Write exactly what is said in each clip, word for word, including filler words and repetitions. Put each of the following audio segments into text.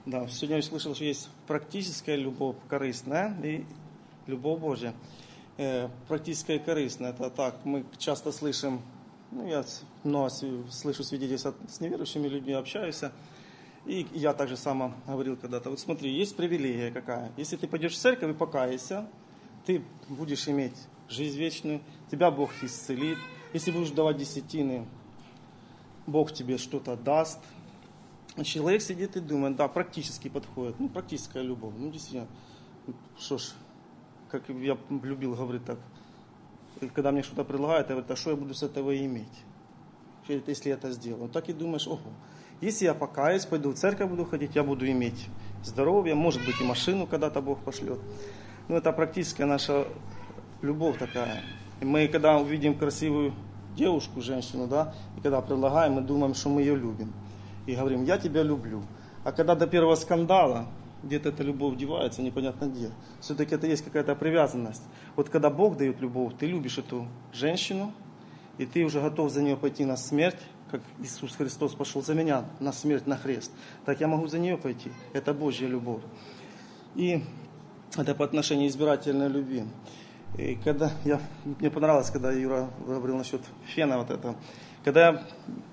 Да, сегодня я услышал, что есть практическая любовь, корыстная, и любовь Божья. Э, практическая и корыстная, это так, мы часто слышим, ну, я много слышу свидетельств с неверующими людьми, общаюсь, и я также сам говорил когда-то, вот смотри, есть привилегия какая, если ты пойдешь в церковь и покаешься, ты будешь иметь жизнь вечную, тебя Бог исцелит, если будешь давать десятины, Бог тебе что-то даст. Человек сидит и думает, да, практически подходит, ну, практическая любовь, ну, действительно, что ж, как я любил говорить так, когда мне что-то предлагают, я говорю, а что я буду с этого иметь, если я это сделаю? Так и думаешь, ого, если я покаюсь, пойду в церковь буду ходить, я буду иметь здоровье, может быть и машину когда-то Бог пошлет. Ну, это практическая наша любовь такая. И мы, когда увидим красивую девушку, женщину, да, и когда предлагаем, мы думаем, что мы ее любим. И говорим, я тебя люблю. А когда до первого скандала, где-то эта любовь девается, непонятно где. Все-таки это есть какая-то привязанность. Вот когда Бог дает любовь, ты любишь эту женщину, и ты уже готов за нее пойти на смерть, как Иисус Христос пошел за меня на смерть, на крест. Так я могу за нее пойти. Это Божья любовь. И это по отношению избирательной любви. И когда я, мне понравилось, когда Юра говорил насчет фена вот это. Когда я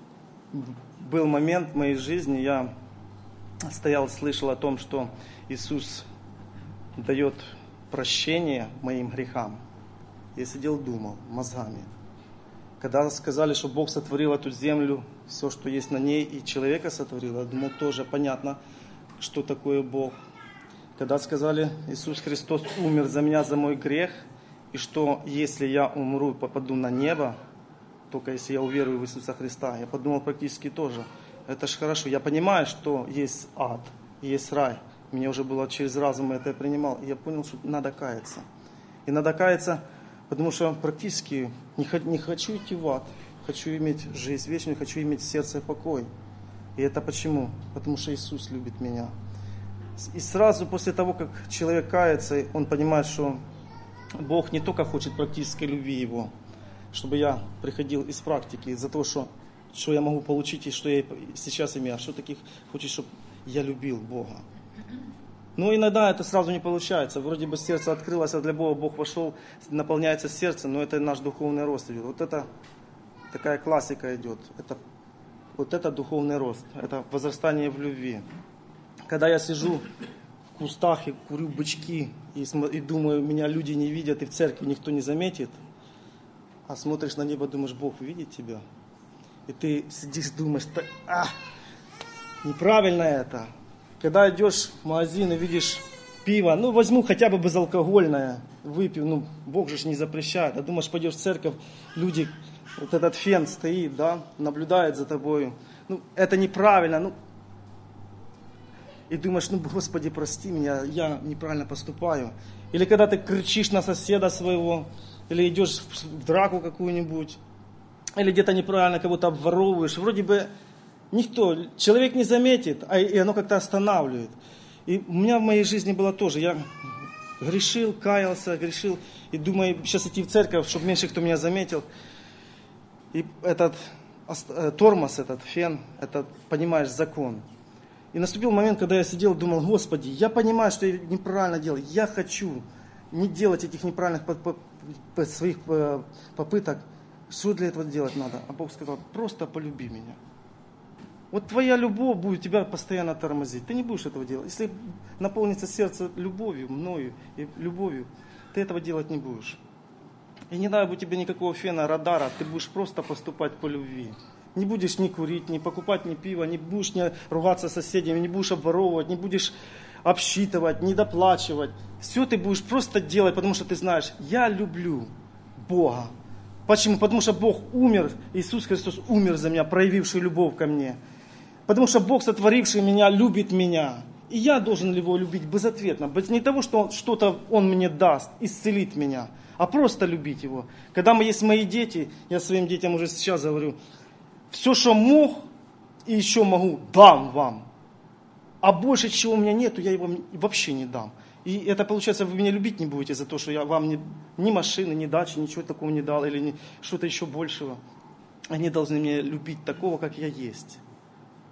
был момент в моей жизни, я стоял, слышал о том, что Иисус дает прощение моим грехам. Я сидел, думал мозгами. Когда сказали, что Бог сотворил эту землю, все, что есть на ней, и человека сотворил, я думал, тоже понятно, что такое Бог. Когда сказали, Иисус Христос умер за меня, за мой грех, и что если я умру и попаду на небо, только если я уверую в Иисуса Христа, я подумал практически тоже. Это ж хорошо. Я понимаю, что есть ад, есть рай. Мне уже было через разум, я это принимал. И я понял, что надо каяться. И надо каяться, потому что практически не, не хочу идти в ад. Хочу иметь жизнь вечную, хочу иметь в сердце покой. И это почему? Потому что Иисус любит меня. И сразу после того, как человек кается, он понимает, что Бог не только хочет практической любви Его, чтобы я приходил из практики, из-за того, что, что я могу получить и что я сейчас имею, а что таких хочет, чтобы я любил Бога. Но иногда это сразу не получается. Вроде бы сердце открылось, а для Бога Бог вошел, наполняется сердце, но это наш духовный рост идет. Вот это такая классика идет. Это, вот это духовный рост, это возрастание в любви. Когда я сижу в кустах и курю бычки, и, и думаю, меня люди не видят, и в церкви никто не заметит, а смотришь на небо, думаешь, Бог видит тебя. И ты сидишь, думаешь, а, неправильно это. Когда идешь в магазин и видишь пиво, ну возьму хотя бы безалкогольное, выпью, ну Бог же не запрещает. А думаешь, пойдешь в церковь, люди, вот этот фен стоит, да, наблюдает за тобой. Ну это неправильно, ну. И думаешь, ну Господи, прости меня, я неправильно поступаю. Или когда ты кричишь на соседа своего, или идешь в драку какую-нибудь, или где-то неправильно кого-то обворовываешь. Вроде бы никто, человек не заметит, а и оно как-то останавливает. И у меня в моей жизни было тоже. Я грешил, каялся, грешил. И думаю, сейчас идти в церковь, чтобы меньше кто меня заметил. И этот тормоз, этот фен, это, понимаешь, закон. И наступил момент, когда я сидел и думал, Господи, я понимаю, что я неправильно делаю. Я хочу не делать этих неправильных своих попыток. Что для этого делать надо? А Бог сказал, просто полюби меня. Вот твоя любовь будет тебя постоянно тормозить. Ты не будешь этого делать. Если наполнится сердце любовью, мною и любовью, ты этого делать не будешь. И не надо будет тебе никакого фена, радара. Ты будешь просто поступать по любви. Не будешь ни курить, ни покупать ни пиво, не будешь не ругаться с соседями, не будешь обворовывать, не будешь обсчитывать, не доплачивать. Все ты будешь просто делать, потому что ты знаешь, я люблю Бога. Почему? Потому что Бог умер, Иисус Христос умер за меня, проявивший любовь ко мне. Потому что Бог, сотворивший меня, любит меня. И я должен его любить безответно. Без не того, что что-то Он мне даст, исцелит меня, а просто любить Его. Когда мы есть мои дети, я своим детям уже сейчас говорю, все, что мог и еще могу, дам вам. А больше, чего у меня нету, я его вообще не дам. И это получается, вы меня любить не будете за то, что я вам ни, ни машины, ни дачи, ничего такого не дал, или ни, что-то еще большего. Они должны меня любить такого, как я есть.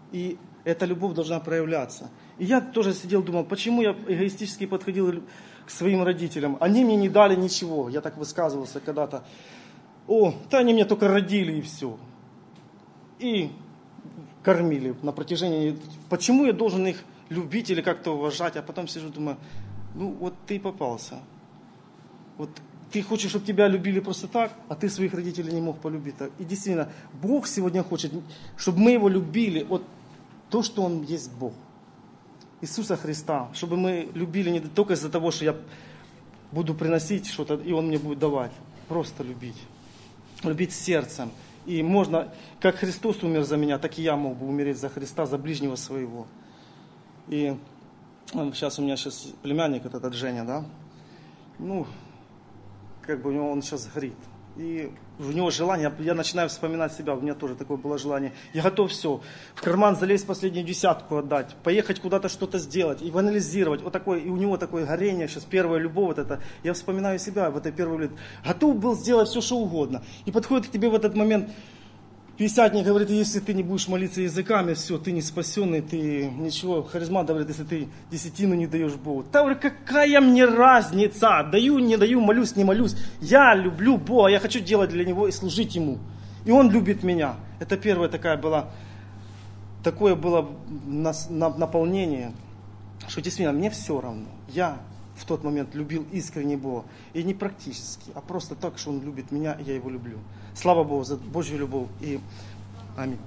И эта любовь должна проявляться. И я тоже сидел, думал, почему я эгоистически подходил к своим родителям. Они мне не дали ничего. Я так высказывался когда-то. О, да они меня только родили и все. И кормили на протяжении... Почему я должен их любить или как-то уважать? А потом сижу, думаю, ну вот ты попался. Вот ты хочешь, чтобы тебя любили просто так, а ты своих родителей не мог полюбить так. И действительно, Бог сегодня хочет, чтобы мы Его любили. Вот то, что Он есть Бог. Иисуса Христа. Чтобы мы любили не только из-за того, что я буду приносить что-то, и Он мне будет давать. Просто любить. Любить сердцем. И можно, как Христос умер за меня, так и я мог бы умереть за Христа, за ближнего своего. И сейчас у меня сейчас племянник, вот этот Женя, да, ну, как бы у него он сейчас горит. И у него желание, я начинаю вспоминать себя, у меня тоже такое было желание. Я готов все, в карман залезть, последнюю десятку отдать, поехать куда-то что-то сделать, и анализировать. Вот такое, и у него такое горение, сейчас первая любовь, вот это. Я вспоминаю себя в этой первой лет. Готов был сделать все, что угодно. И подходит к тебе в этот момент пятидесятник, говорит, если ты не будешь молиться языками, все, ты не спасенный, ты ничего. Харизмат говорит, если ты десятину не даешь Богу. Да, говорю, какая мне разница? Даю, не даю, молюсь, не молюсь. Я люблю Бога, я хочу делать для Него и служить Ему. И Он любит меня. Это первая такая была, такое было наполнение, что действительно мне все равно. Я в тот момент любил искренне Бога. И не практически, а просто так, что Он любит меня, и я Его люблю. Слава Богу за Божью любовь. И аминь.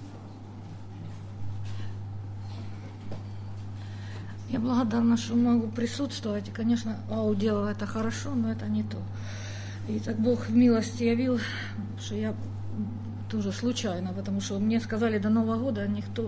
Я благодарна, что могу присутствовать. И, конечно, аудио это хорошо, но это не то. И так Бог в милости явил, что я тоже случайно, потому что мне сказали, до Нового года никто,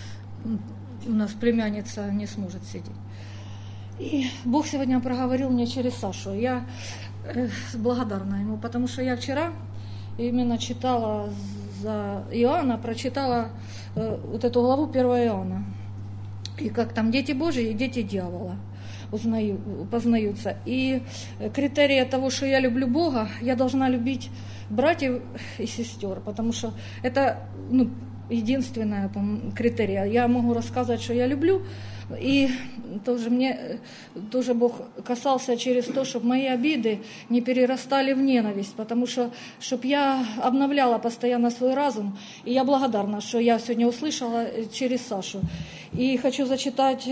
у нас племянница не сможет сидеть. И Бог сегодня проговорил мне через Сашу. Я э, благодарна Ему, потому что я вчера именно читала за Иоанна, прочитала э, вот эту главу первого Иоанна. И как там дети Божьи и дети дьявола узнаю, познаются. И критерия того, что я люблю Бога, я должна любить братьев и сестер, потому что это ну, единственная критерия. Я могу рассказать, что я люблю, и тоже мне тоже Бог касался через то, чтобы мои обиды не перерастали в ненависть, потому что чтобы я обновляла постоянно свой разум. И я благодарна, что я сегодня услышала через Сашу. И хочу зачитать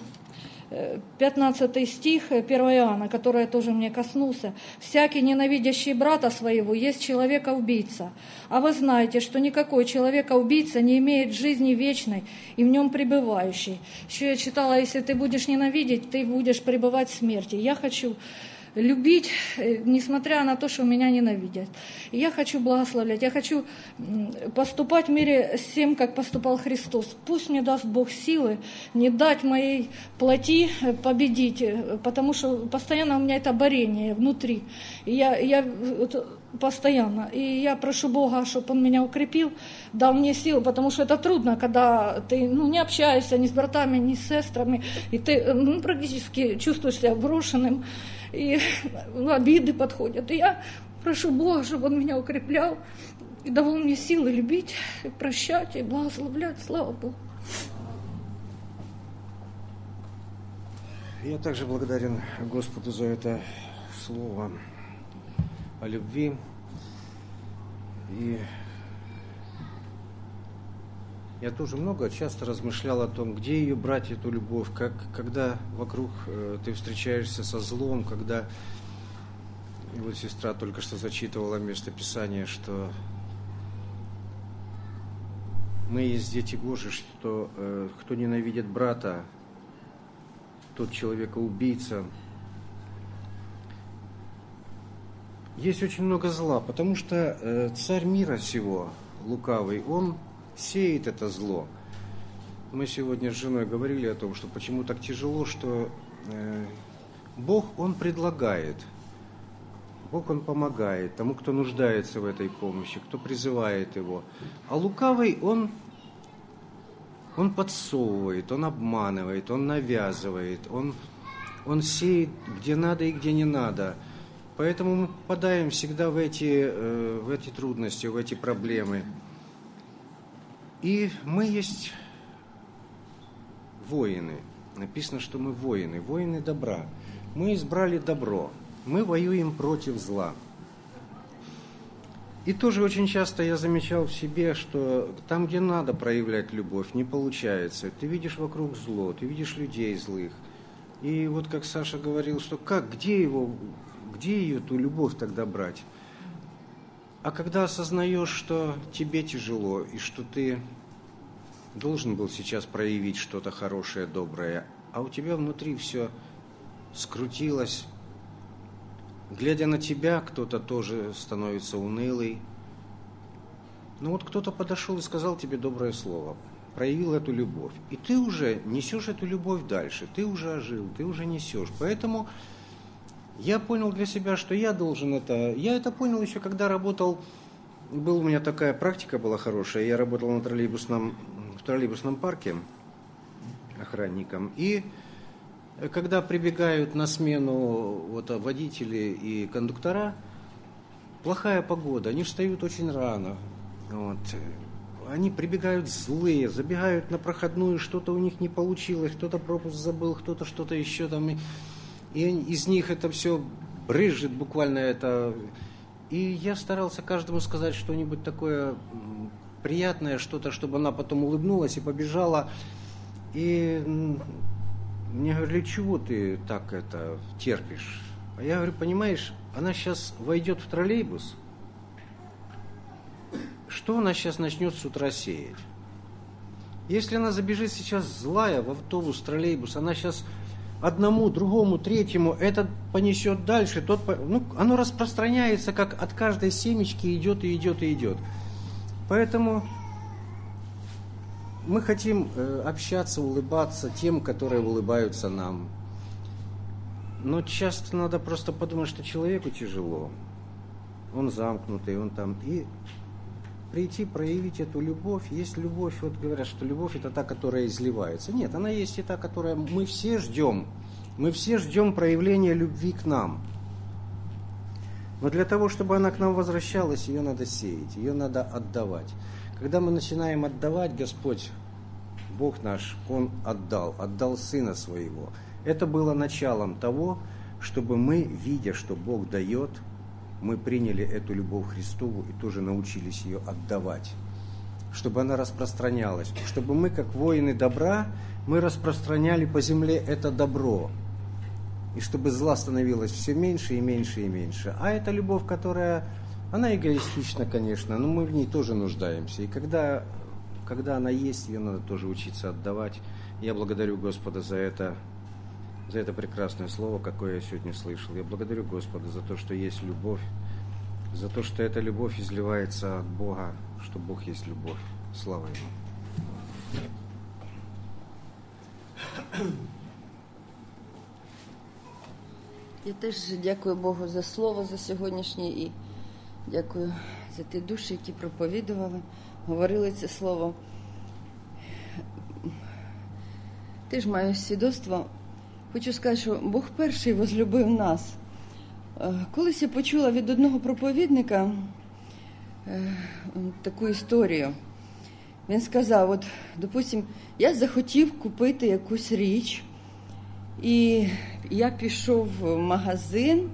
пятнадцатый стих первого Иоанна, который тоже мне коснулся. «Всякий, ненавидящий брата своего, есть человека-убийца. А вы знаете, что никакой человека-убийца не имеет жизни вечной и в нем пребывающей». Еще я читала, если ты будешь ненавидеть, ты будешь пребывать в смерти. Я хочу любить, несмотря на то, что меня ненавидят. И я хочу благословлять, я хочу поступать в мире с тем, как поступал Христос. Пусть мне даст Бог силы не дать моей плоти победить, потому что постоянно у меня это борение внутри. И я, я постоянно. И я прошу Бога, чтобы Он меня укрепил, дал мне силу, потому что это трудно, когда ты ну, не общаешься ни с братами, ни с сестрами, и ты ну, практически чувствуешь себя брошенным. И обиды подходят. И я прошу Бога, чтобы Он меня укреплял и давал мне силы любить, и прощать, и благословлять. Слава Богу. Я также благодарен Господу за это слово о любви. И я тоже много, часто размышлял о том, где ее брать, эту любовь, как, когда вокруг э, ты встречаешься со злом, когда... И вот сестра только что зачитывала место Писания, что мы есть дети Божьи, что э, кто ненавидит брата, тот человека-убийца. Есть очень много зла, потому что э, царь мира сего, лукавый, он сеет это зло. Мы сегодня с женой говорили о том, что почему так тяжело, что э, Бог, Он предлагает, Бог, Он помогает тому, кто нуждается в этой помощи, кто призывает Его. А лукавый, он, он подсовывает, он обманывает, он навязывает, он, он сеет где надо и где не надо. Поэтому мы попадаем всегда в эти, э, в эти трудности, в эти проблемы. И мы есть воины. Написано, что мы воины, воины добра. Мы избрали добро, мы воюем против зла. И тоже очень часто я замечал в себе, что там, где надо проявлять любовь, не получается. Ты видишь вокруг зло, ты видишь людей злых. И вот как Саша говорил, что как, где его, где ее, эту любовь тогда брать? А когда осознаешь, что тебе тяжело, и что ты должен был сейчас проявить что-то хорошее, доброе, а у тебя внутри все скрутилось, глядя на тебя, кто-то тоже становится унылый. Ну вот кто-то подошел и сказал тебе доброе слово, проявил эту любовь. И ты уже несешь эту любовь дальше, ты уже ожил, ты уже несешь. Поэтому я понял для себя, что я должен это... Я это понял еще, когда работал... Был у меня такая практика была хорошая. Я работал на троллейбусном, в троллейбусном парке охранником. И когда прибегают на смену вот, водители и кондуктора, плохая погода, они встают очень рано. Вот. Они прибегают злые, забегают на проходную, что-то у них не получилось, кто-то пропуск забыл, кто-то что-то еще там. И из них это все брызжет буквально это. И я старался каждому сказать что-нибудь такое приятное, что-то, чтобы она потом улыбнулась и побежала. И мне говорили, чего ты так это терпишь? А я говорю, понимаешь, она сейчас войдет в троллейбус, что она сейчас начнет с утра сеять? Если она забежит сейчас злая в автобус, троллейбус, она сейчас одному, другому, третьему, этот понесет дальше, тот, ну, оно распространяется, как от каждой семечки идет и идет и идет. Поэтому мы хотим общаться, улыбаться тем, которые улыбаются нам. Но часто надо просто подумать, что человеку тяжело. Он замкнутый, он там. И прийти, проявить эту любовь. Есть любовь, вот говорят, что любовь это та, которая изливается. Нет, она есть и та, которая мы все ждем. Мы все ждем проявления любви к нам. Но для того, чтобы она к нам возвращалась, ее надо сеять, ее надо отдавать. Когда мы начинаем отдавать, Господь, Бог наш, Он отдал, отдал Сына Своего. Это было началом того, чтобы мы, видя, что Бог дает, мы приняли эту любовь Христову и тоже научились ее отдавать. Чтобы она распространялась. Чтобы мы, как воины добра, мы распространяли по земле это добро. И чтобы зла становилось все меньше и меньше и меньше. А эта любовь, которая, она эгоистична, конечно, но мы в ней тоже нуждаемся. И когда, когда она есть, ее надо тоже учиться отдавать. Я благодарю Господа за это, за это прекрасное слово, какое я сегодня слышал. Я благодарю Господа за то, что есть любовь, за то, что эта любовь изливается от Бога, что Бог есть любовь. Слава Ему. Я теж дякую Богу за слово за сьогоднішнє і дякую за ті душі, які проповідували, говорили це слово. Теж маю свідоцтво. Хочу сказати, що Бог перший возлюбив нас. Колись я почула від одного проповідника таку історію. Він сказав, от, допустим, я захотів купити якусь річ, і я пішов в магазин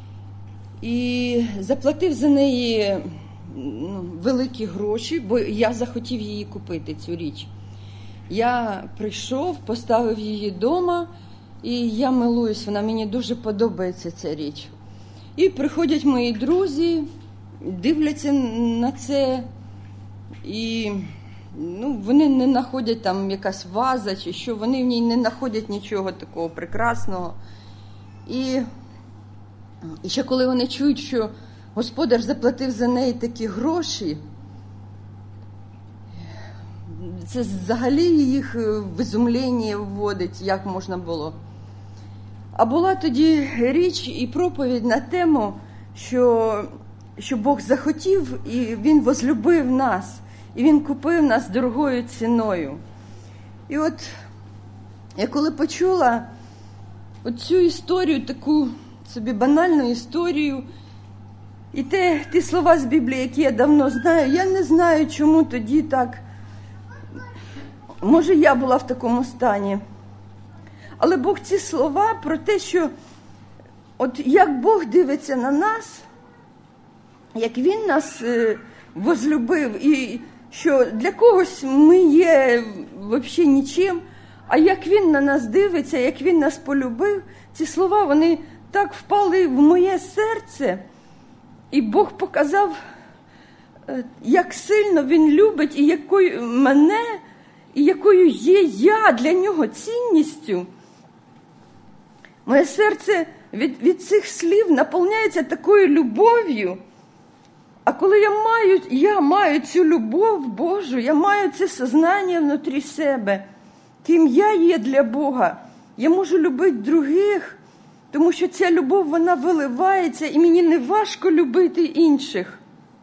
і заплатив за неї ну, великі гроші, бо я захотів її купити, цю річ. Я прийшов, поставив її вдома, і я милуюсь, вона мені дуже подобається, ця річ. І приходять мої друзі, дивляться на це, і ну, вони не знаходять там якась ваза чи що, вони в ній не знаходять нічого такого прекрасного. І, і ще коли вони чують, що господар заплатив за неї такі гроші, це взагалі їх в ізумлення вводить, як можна було. А була тоді річ і проповідь на тему, що, що Бог захотів і Він возлюбив нас. І Він купив нас дорогою ціною. І от я коли почула цю історію, таку собі банальну історію, і те, ті слова з Біблії, які я давно знаю, я не знаю, чому тоді так може я була в такому стані. Але Бог ці слова про те, що от як Бог дивиться на нас, як Він нас е, возлюбив, і що для когось ми є взагалі нічим, а як Він на нас дивиться, як Він нас полюбив, ці слова, вони так впали в моє серце, і Бог показав, е, як сильно Він любить, і якою мене, і якою є я для Нього цінністю. Моє серце від, від цих слів наповняється такою любов'ю. А коли я маю, я маю цю любов Божу, я маю це сознання внутрі себе, ким я є для Бога, я можу любити других, тому що ця любов, вона виливається, і мені не важко любити інших.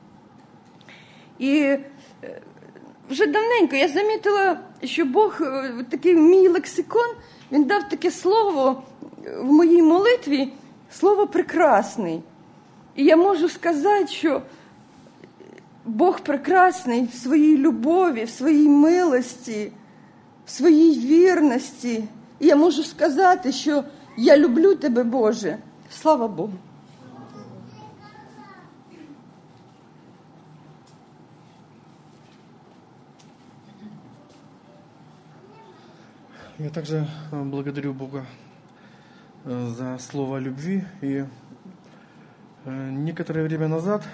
І вже давненько я замітила, що Бог, такий мій лексикон, Він дав таке слово в моїй молитві, слово «прекрасний». І я можу сказати, що Бог прекрасний в своїй любові, в своїй милості, в своїй вірності. І я можу сказати, що я люблю тебе, Боже. Слава Богу. Я также благодарю Бога за слово о любви. И некоторое время назад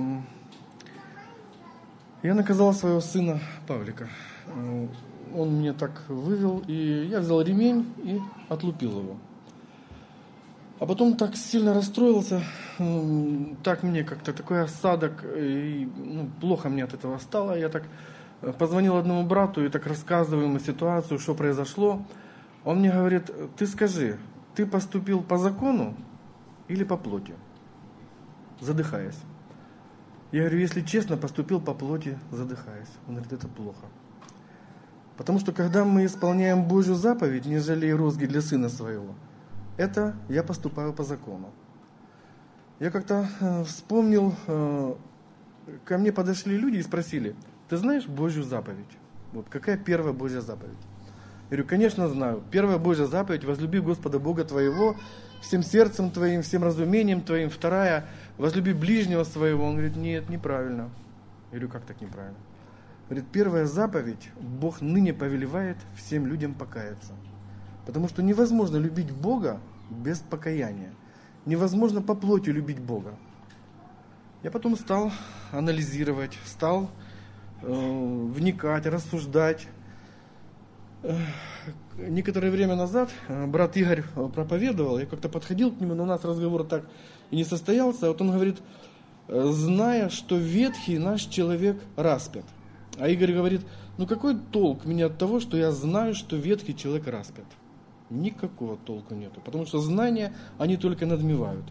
я наказал своего сына Павлика. Он меня так вывел, и я взял ремень и отлупил его. А потом так сильно расстроился, так мне как-то такой осадок, и ну, плохо мне от этого стало. Я так позвонил одному брату и так рассказываю ему ситуацию, что произошло. Он мне говорит: ты скажи, ты поступил по закону или по плоти? Задыхаясь. Я говорю: если честно, поступил по плоти, задыхаясь. Он говорит: это плохо. Потому что когда мы исполняем Божью заповедь, не жалей розги для сына своего, это я поступаю по закону. Я как-то э, вспомнил, э, ко мне подошли люди и спросили: ты знаешь Божью заповедь? Вот какая первая Божья заповедь? Я говорю: конечно знаю. Первая Божья заповедь: возлюби Господа Бога твоего всем сердцем твоим, всем разумением твоим. Вторая: возлюби ближнего своего. Он говорит: нет, неправильно. Я говорю: как так неправильно? Говорит: первая заповедь: Бог ныне повелевает всем людям покаяться. Потому что невозможно любить Бога без покаяния. Невозможно по плоти любить Бога. Я потом стал анализировать, стал э, вникать, рассуждать. Э, некоторое время назад э, брат Игорь проповедовал, я как-то подходил к нему, но у нас разговор так и не состоялся. Вот он говорит: э, зная, что ветхий наш человек распят. А Игорь говорит: ну какой толк мне от того, что я знаю, что ветхий человек распят? Никакого толку нету, потому что знания, они только надмевают.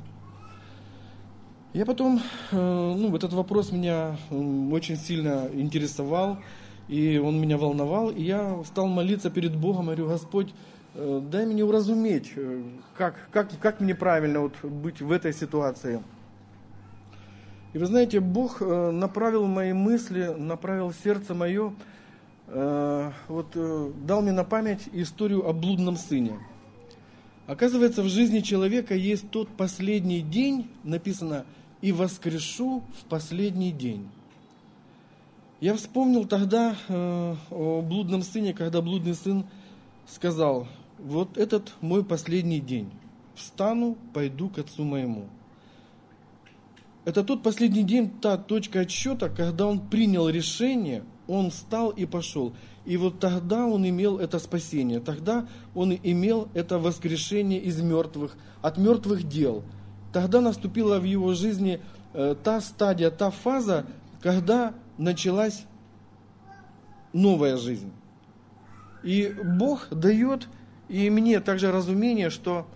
Я потом, ну, этот вопрос меня очень сильно интересовал, и он меня волновал, и я стал молиться перед Богом, говорю: Господь, дай мне уразуметь, как, как, как мне правильно вот быть в этой ситуации. И вы знаете, Бог направил мои мысли, направил сердце мое, вот дал мне на память историю о блудном сыне. Оказывается, в жизни человека есть тот последний день, написано: «И воскрешу в последний день». Я вспомнил тогда э, о блудном сыне, когда блудный сын сказал: вот этот мой последний день, встану, пойду к отцу моему. Это тот последний день, та точка отсчета, когда он принял решение, он встал и пошел. И вот тогда он имел это спасение, тогда он имел это воскрешение из мертвых, от мертвых дел. Тогда наступила в его жизни э, та стадия, та фаза, когда началась новая жизнь. И Бог дает и мне также разумение, что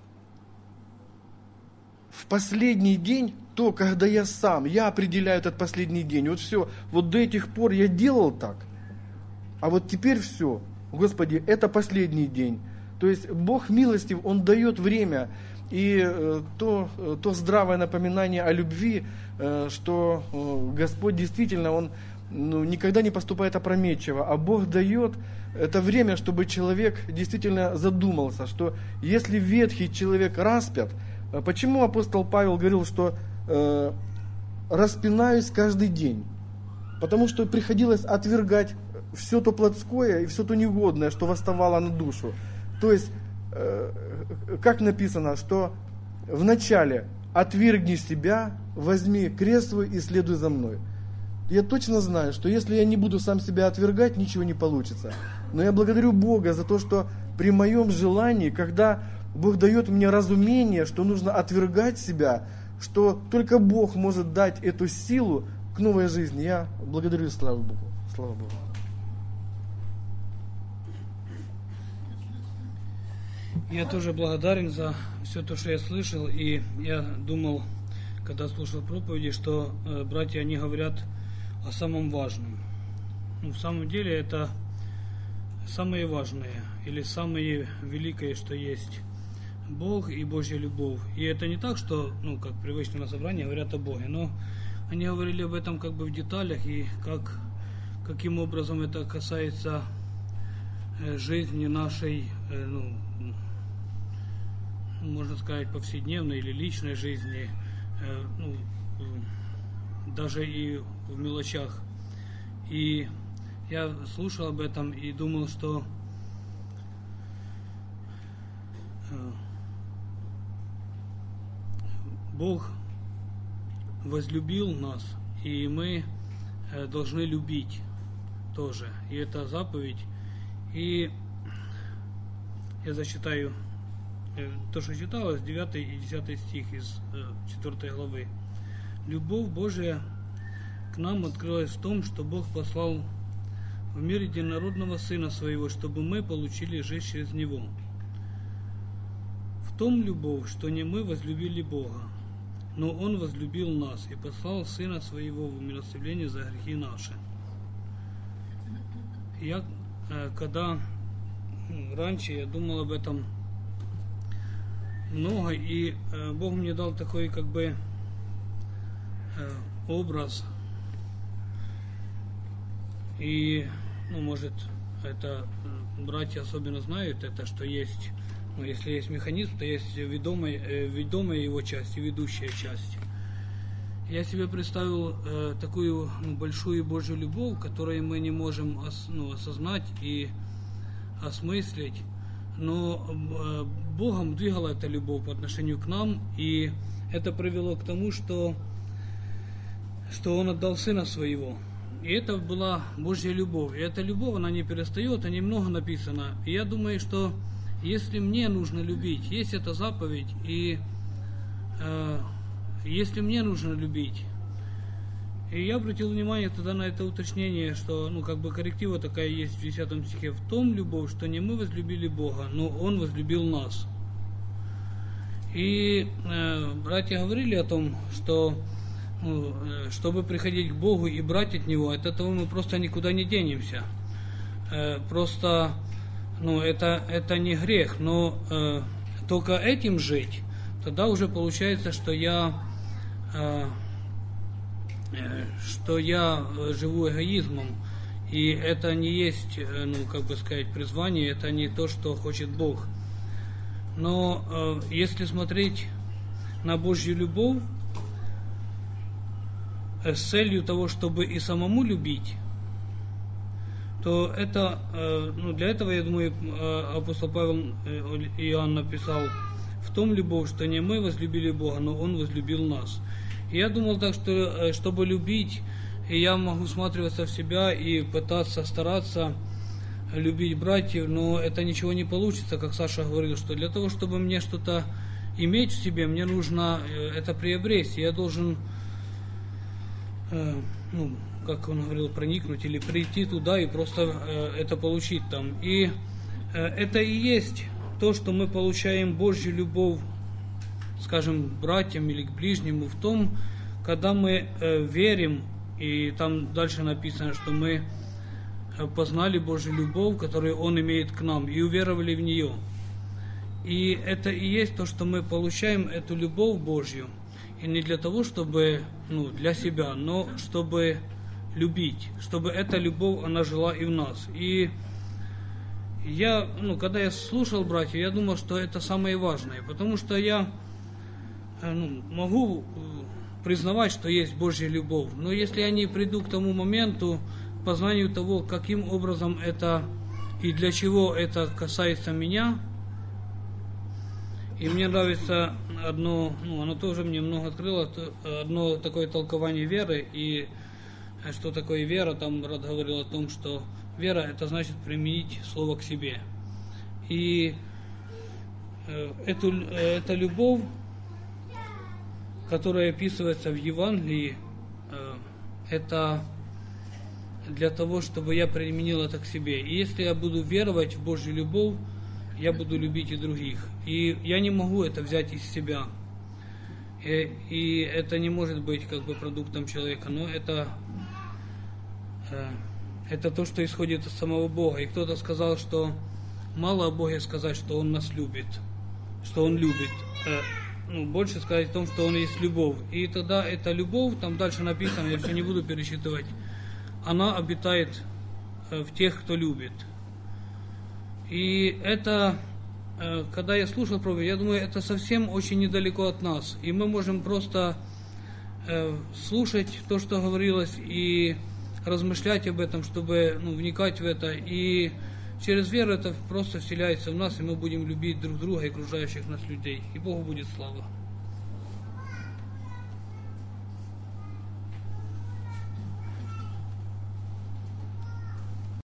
в последний день, то, когда я сам, я определяю этот последний день. Вот все, вот до этих пор я делал так, а вот теперь все, Господи, это последний день. То есть Бог милостив, Он дает время. И э, то, то здравое напоминание о любви, э, что э, Господь действительно, Он ну, никогда не поступает опрометчиво, а Бог дает это время, чтобы человек действительно задумался, что если ветхий человек распят, почему апостол Павел говорил, что э, распинаюсь каждый день? Потому что приходилось отвергать все то плотское и все то негодное, что восставало на душу. То есть, э, как написано, что вначале отвергни себя, возьми крест свой и следуй за мной. Я точно знаю, что если я не буду сам себя отвергать, ничего не получится. Но я благодарю Бога за то, что при моем желании, когда Бог дает мне разумение, что нужно отвергать себя, что только Бог может дать эту силу к новой жизни, я благодарю и слава Богу. Слава Богу. Я тоже благодарен за все то, что я слышал, и я думал, когда слушал проповеди, что э, братья, они говорят о самом важном. Ну, в самом деле это самое важное или самое великое, что есть Бог и Божья любовь. И это не так, что, ну, как привычно на собрании говорят о Боге, но они говорили об этом как бы в деталях и как, каким образом это касается э, жизни нашей, э, ну, можно сказать, повседневной или личной жизни, э, ну, даже и в мелочах. И я слушал об этом и думал, что э, Бог возлюбил нас, и мы э, должны любить тоже. И это заповедь. И я зачитаю э, то, что читалось, девятый и десятый стих из э, четвёртой главы. Любовь Божия к нам открылась в том, что Бог послал в мир единородного Сына Своего, чтобы мы получили жизнь через Него. В том любовь, что не мы возлюбили Бога, но Он возлюбил нас и послал Сына Своего в умилостивление за грехи наши. Я, когда раньше я думал об этом много, и Бог мне дал такой как бы образ, и, ну, может, это братья особенно знают, это, что есть, ну, если есть механизм, то есть ведомая, ведомая его часть и ведущая часть. Я себе представил э, такую, ну, большую Божью любовь, которую мы не можем ос, ну, осознать и осмыслить, но э, Богом двигала эта любовь по отношению к нам, и это привело к тому, что, что Он отдал Сына Своего. И это была Божья любовь. И эта любовь, она не перестает, о ней много написано. И я думаю, что если мне нужно любить, есть эта заповедь, и э, если мне нужно любить, и я обратил внимание тогда на это уточнение, что, ну, как бы корректива такая есть в десятом стихе: в том любовь, что не мы возлюбили Бога, но Он возлюбил нас. И э, братья говорили о том, что, ну, чтобы приходить к Богу и брать от Него, от этого мы просто никуда не денемся. Э, просто, ну, это, это не грех, но э, только этим жить, тогда уже получается, что я, э, э, что я живу эгоизмом, и это не есть, э, ну, как бы сказать, призвание, это не то, что хочет Бог. Но э, если смотреть на Божью любовь э, с целью того, чтобы и самому любить, то это, э, ну, для этого, я думаю, э, апостол Павел э, Иоанн написал: в том любовь, что не мы возлюбили Бога, но Он возлюбил нас. И я думал так, что э, чтобы любить, я могу всматриваться в себя и пытаться, стараться любить братьев, но это ничего не получится, как Саша говорил, что для того, чтобы мне что-то иметь в себе, мне нужно это приобрести. Я должен, э, ну, как он говорил, проникнуть или прийти туда и просто э, это получить там. И э, это и есть то, что мы получаем Божью любовь, скажем, к братьям или к ближнему, в том, когда мы э, верим, и там дальше написано, что мы познали Божью любовь, которую Он имеет к нам, и уверовали в нее. И это и есть то, что мы получаем эту любовь Божью, и не для того, чтобы, ну, для себя, но чтобы любить, чтобы эта любовь, она жила и в нас. И я, ну, когда я слушал братьев, я думал, что это самое важное, потому что я ну, могу признавать, что есть Божья любовь, но если я не приду к тому моменту, к познанию того, каким образом это и для чего это касается меня, и мне нравится одно, ну, оно тоже мне много открыло, одно такое толкование веры, и что такое вера, там брат говорил о том, что вера это значит применить слово к себе. И эту, эта любовь, которая описывается в Евангелии, это для того, чтобы я применил это к себе. И если я буду веровать в Божью любовь, я буду любить и других. И я не могу это взять из себя. И, и это не может быть как бы продуктом человека, но это, это то, что исходит от самого Бога. И кто-то сказал, что мало о Боге сказать, что Он нас любит, что Он любит. Ну, больше сказать о том, что Он есть любовь. И тогда эта любовь, там дальше написано, я все не буду пересчитывать, она обитает в тех, кто любит. И это, когда я слушал проповедь, я думаю, это совсем очень недалеко от нас. И мы можем просто слушать то, что говорилось, и размышлять об этом, чтобы ну, вникать в это. И через веру это просто вселяется в нас, и мы будем любить друг друга и окружающих нас людей. И Богу будет слава.